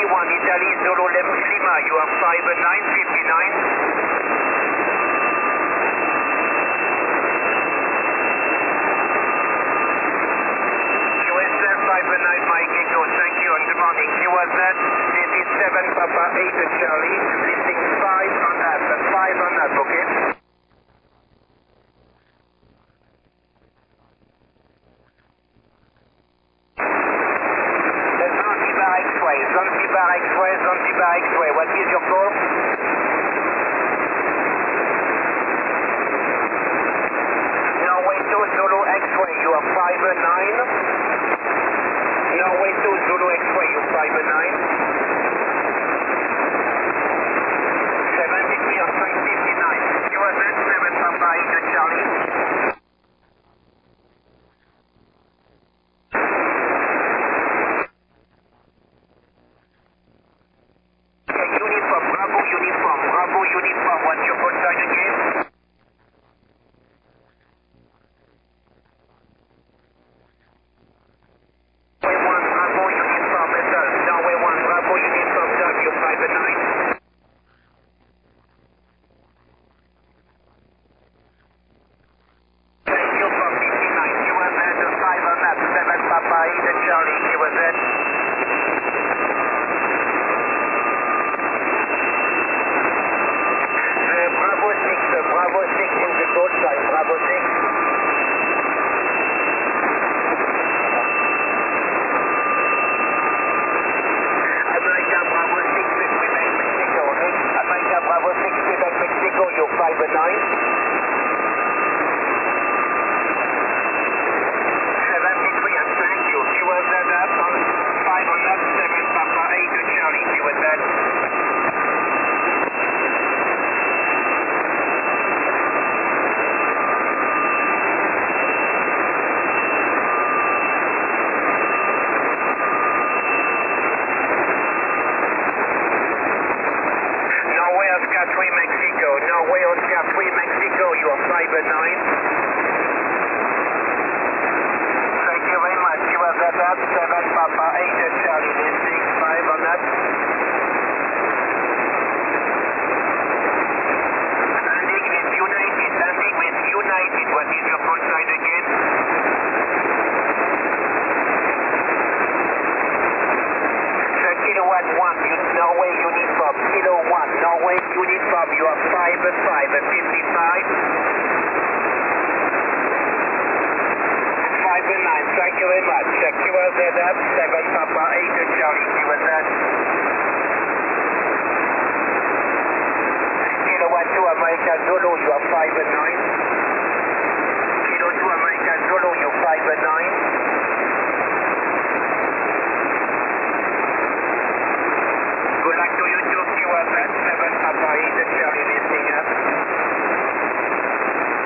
1, Italy, Zulu, Lima, you are 5959. Mike Echo, thank you and good morning. QZ, this is 7 Papa 8 Charlie, lifting 5 on up, 5 on up, okay? Zanzibar X-ray, what is your course? Norway 2 Zulu X-ray, you are 59. Norway 2 Zulu X-ray, you 59. 73 on 559. QZ 7 Papa 8 Charlie. Bravo uniform, what's your call sign again? Norway 1 Bravo uniform, result. Norway 1 Bravo uniform, W 59. Thank you for 59. QZ 5 on up, 7 Papa 8 Charlie, QZ. Bravo 6 in the code sign, Bravo 6. America Bravo 6, Quebec, Mexico. America Bravo 6, Quebec, Mexico, you're 59. 73 and thank you. QZ up on 5 on up, 7 Papa 8 Charlie, QZ. Norway Oscar 3 Mexico, you are 59. Thank you very much. You have that up, 7 Papa 8 Charlie, lifting 5 on that. Landing with United, what is your call sign again? Kilowatt 1, Norway uniform, Kilo 1, Norway uniform, you are 55. 59, thank you very much. QZ up, 7 Papa 8 Charlie, QZ. Kilowatt 2, America Zulu,